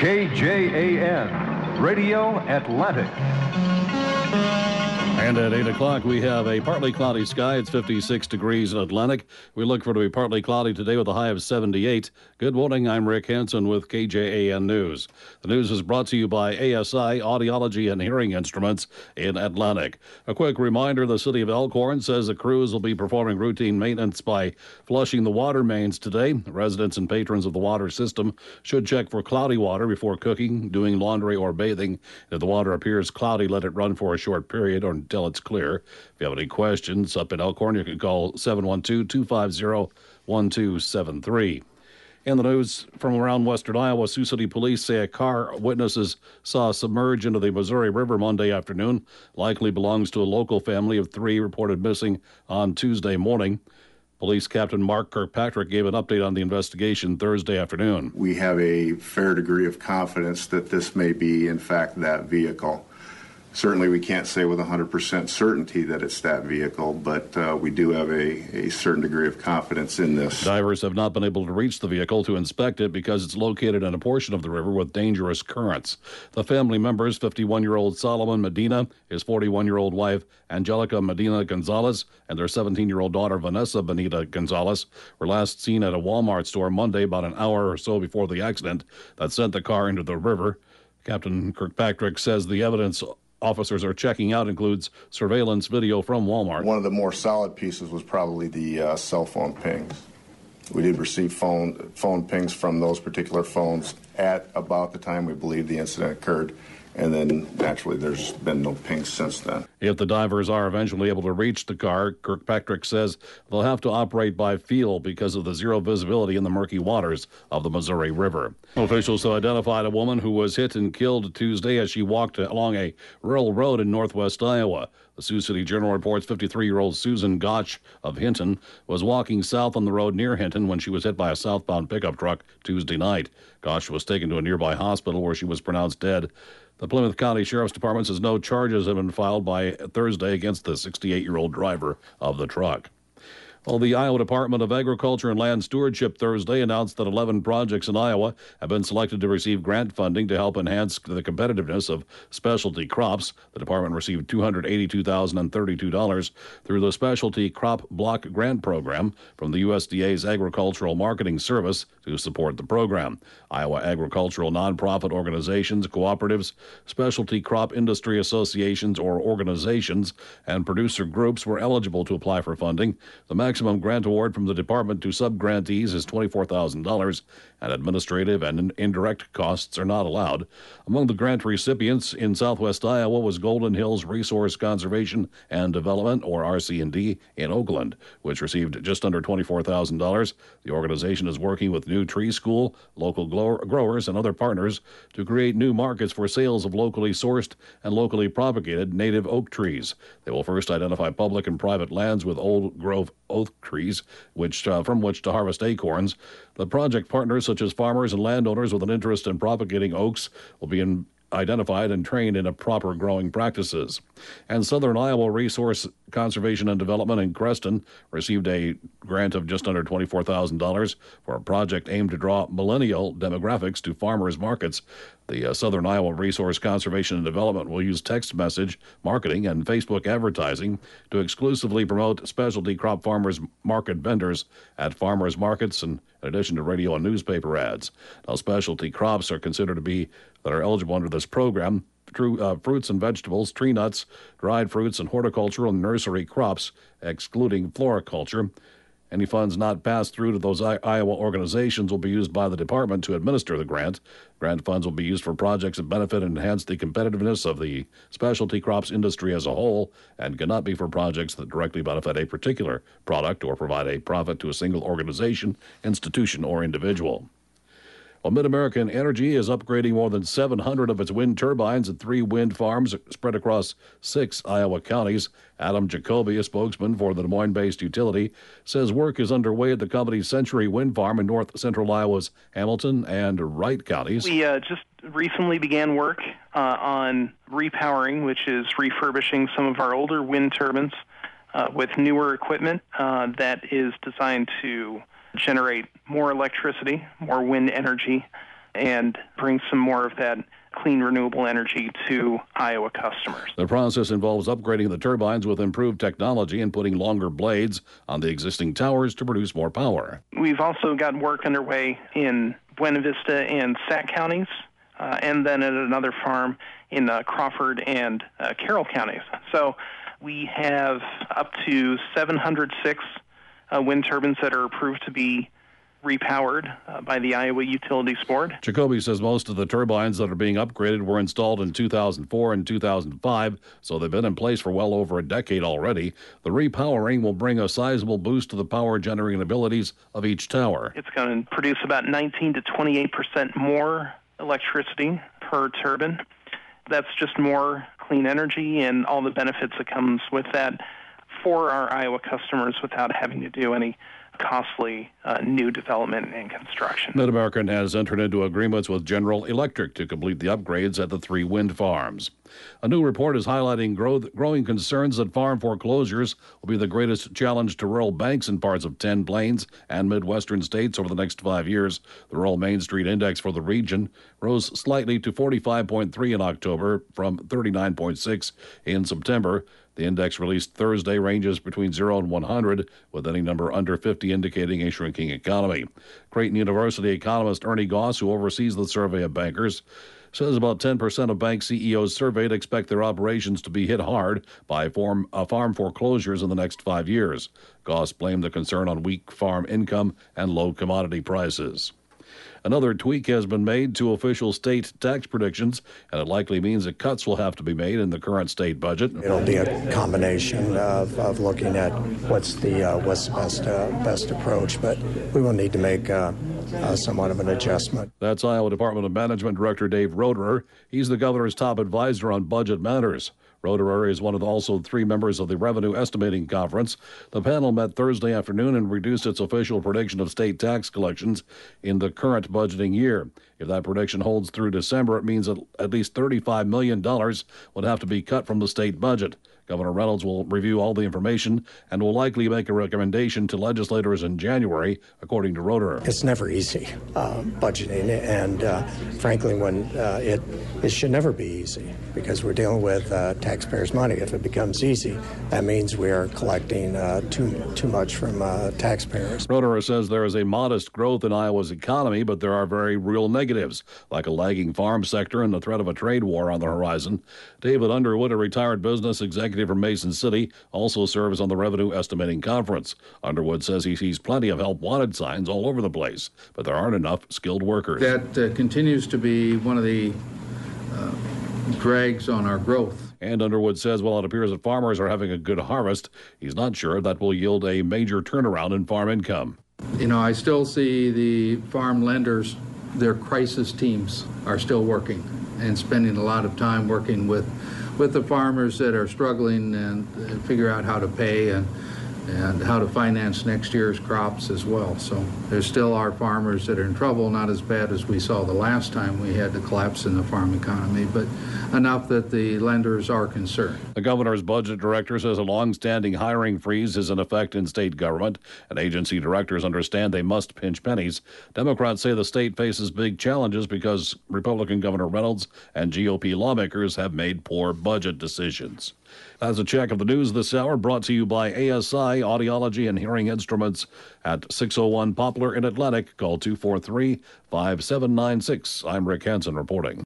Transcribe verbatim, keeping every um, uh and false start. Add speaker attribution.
Speaker 1: K J A N, Radio Atlantic.
Speaker 2: And at eight o'clock, we have a partly cloudy sky. It's fifty-six degrees in Atlantic. We look for it to be partly cloudy today with a high of seventy-eight. Good morning. I'm Rick Hansen with K J A N News. The news is brought to you by A S I Audiology and Hearing Instruments in Atlantic. A quick reminder, the city of Elkhorn says the crews will be performing routine maintenance by flushing the water mains today. Residents and patrons of the water system should check for cloudy water before cooking, doing laundry, or bathing. If the water appears cloudy, let it run for a short period or until it's clear. If you have any questions up in Elkhorn, you can call seven one two, two five zero, one two seven three. In the news from around western Iowa, Sioux City police say a car witnesses saw submerge into the Missouri River Monday afternoon. Likely belongs to a local family of three reported missing on Tuesday morning. Police Captain Mark Kirkpatrick gave an update on the investigation Thursday afternoon.
Speaker 3: We have a fair degree of confidence that this may be, in fact, that vehicle. Certainly, we can't say with one hundred percent certainty that it's that vehicle, but uh, we do have a, a certain degree of confidence in this.
Speaker 2: Divers have not been able to reach the vehicle to inspect it because it's located in a portion of the river with dangerous currents. The family members, fifty-one-year-old Solomon Medina, his forty-one-year-old wife, Angelica Medina Gonzalez, and their seventeen-year-old daughter, Vanessa Benita Gonzalez, were last seen at a Walmart store Monday about an hour or so before the accident that sent the car into the river. Captain Kirkpatrick says the evidence officers are checking out includes surveillance video from Walmart.
Speaker 3: One of the more solid pieces was probably the uh, cell phone pings. We did receive phone phone pings from those particular phones at about the time we believe the incident occurred, and then naturally there's been no pings since then.
Speaker 2: If the divers are eventually able to reach the car, Kirkpatrick says they'll have to operate by feel because of the zero visibility in the murky waters of the Missouri River. Officials have identified a woman who was hit and killed Tuesday as she walked along a rural road in northwest Iowa. The Sioux City Journal reports fifty-three-year-old Susan Gotch of Hinton was walking south on the road near Hinton when she was hit by a southbound pickup truck Tuesday night. Gotch was taken to a nearby hospital where she was pronounced dead. The Plymouth County Sheriff's Department says no charges have been filed by Thursday against the sixty-eight-year-old driver of the truck. Well, the Iowa Department of Agriculture and Land Stewardship Thursday announced that eleven projects in Iowa have been selected to receive grant funding to help enhance the competitiveness of specialty crops. The department received two hundred eighty-two thousand thirty-two dollars through the Specialty Crop Block Grant Program from the U S D A's Agricultural Marketing Service to support the program. Iowa agricultural nonprofit organizations, cooperatives, specialty crop industry associations or organizations, and producer groups were eligible to apply for funding. The maximum grant award from the department to sub-grantees is twenty-four thousand dollars, and administrative and indirect costs are not allowed. Among the grant recipients in southwest Iowa was Golden Hills Resource Conservation and Development, or R C and D, in Oakland, which received just under twenty-four thousand dollars. The organization is working with New Tree School, local growers, and other partners to create new markets for sales of locally sourced and locally propagated native oak trees. They will first identify public and private lands with old growth oak trees, which uh, from which to harvest acorns. The project partners, such as farmers and landowners with an interest in propagating oaks, will be in identified and trained in a proper growing practices. And Southern Iowa Resource Conservation and Development in Creston received a grant of just under twenty-four thousand dollars for a project aimed to draw millennial demographics to farmers markets. The uh, Southern Iowa Resource Conservation and Development will use text message marketing and Facebook advertising to exclusively promote specialty crop farmers market vendors at farmers markets, and in addition to radio and newspaper ads. Now, specialty crops are considered to be that are eligible under this program: True, uh, fruits and vegetables, tree nuts, dried fruits, and horticultural and nursery crops, excluding floriculture. Any funds not passed through to those I- Iowa organizations will be used by the department to administer the grant. Grant funds will be used for projects that benefit and enhance the competitiveness of the specialty crops industry as a whole, and cannot be for projects that directly benefit a particular product or provide a profit to a single organization, institution, or individual. Well, Mid-American Energy is upgrading more than seven hundred of its wind turbines at three wind farms spread across six Iowa counties. Adam Jacoby, a spokesman for the Des Moines-based utility, says work is underway at the company's Century Wind Farm in north central Iowa's Hamilton and Wright counties.
Speaker 4: We uh, just recently began work uh, on repowering, which is refurbishing some of our older wind turbines uh, with newer equipment uh, that is designed to generate more electricity, more wind energy, and bring some more of that clean, renewable energy to Iowa customers.
Speaker 2: The process involves upgrading the turbines with improved technology and putting longer blades on the existing towers to produce more power.
Speaker 4: We've also got work underway in Buena Vista and Sac counties, uh, and then at another farm in uh, Crawford and uh, Carroll counties. So we have up to seven hundred six uh, wind turbines that are approved to be repowered uh, by the Iowa Utilities Board.
Speaker 2: Jacoby says most of the turbines that are being upgraded were installed in two thousand four and two thousand five, so they've been in place for well over a decade already. The repowering will bring a sizable boost to the power generating abilities of each tower.
Speaker 4: It's going to produce about nineteen to twenty-eight percent more electricity per turbine. That's just more clean energy and all the benefits that comes with that for our Iowa customers without having to do any costly uh, new development and construction.
Speaker 2: Mid-American has entered into agreements with General Electric to complete the upgrades at the three wind farms. A new report is highlighting grow- growing concerns that farm foreclosures will be the greatest challenge to rural banks in parts of ten Plains and Midwestern states over the next five years. The Rural Main Street Index for the region rose slightly to forty-five point three in October from thirty-nine point six in September. The index released Thursday ranges between zero and one hundred, with any number under fifty indicating a shrinking economy. Creighton University economist Ernie Goss, who oversees the survey of bankers, says about ten percent of bank C E Os surveyed expect their operations to be hit hard by farm, uh, farm foreclosures in the next five years. Goss blamed the concern on weak farm income and low commodity prices. Another tweak has been made to official state tax predictions, and it likely means that cuts will have to be made in the current state budget.
Speaker 5: It'll be a combination of, of looking at what's the uh, what's the best uh, best approach, but we will need to make uh, uh, somewhat of an adjustment.
Speaker 2: That's Iowa Department of Management Director Dave Roederer. He's the governor's top advisor on budget matters. Roederer is one of the also three members of the Revenue Estimating Conference. The panel met Thursday afternoon and reduced its official prediction of state tax collections in the current budgeting year. If that prediction holds through December, it means that at least thirty-five million dollars would have to be cut from the state budget. Governor Reynolds will review all the information and will likely make a recommendation to legislators in January, according to Roederer.
Speaker 5: It's never easy, uh, budgeting, and uh, frankly, when uh, it it should never be easy because we're dealing with uh, taxpayers' money. If it becomes easy, that means we are collecting uh, too too much from uh, taxpayers.
Speaker 2: Roederer says there is a modest growth in Iowa's economy, but there are very real negatives, like a lagging farm sector and the threat of a trade war on the horizon. David Underwood, a retired business executive from Mason City, also serves on the Revenue Estimating Conference. Underwood says he sees plenty of help wanted signs all over the place, but there aren't enough skilled workers.
Speaker 6: That uh, continues to be one of the uh, drags on our growth.
Speaker 2: And Underwood says while it appears that farmers are having a good harvest, he's not sure that will yield a major turnaround in farm income.
Speaker 6: You know, I still see the farm lenders, their crisis teams are still working and spending a lot of time working with with the farmers that are struggling and uh, figure out how to pay and and how to finance next year's crops as well. So there still are farmers that are in trouble, not as bad as we saw the last time we had the collapse in the farm economy, but enough that the lenders are concerned.
Speaker 2: The governor's budget director says a long-standing hiring freeze is in effect in state government, and agency directors understand they must pinch pennies. Democrats say the state faces big challenges because Republican Governor Reynolds and G O P lawmakers have made poor budget decisions. That's a check of the news this hour, brought to you by A S I Audiology and Hearing Instruments at six oh one Poplar in Atlantic. Call two four three, five seven nine six. I'm Rick Hansen reporting.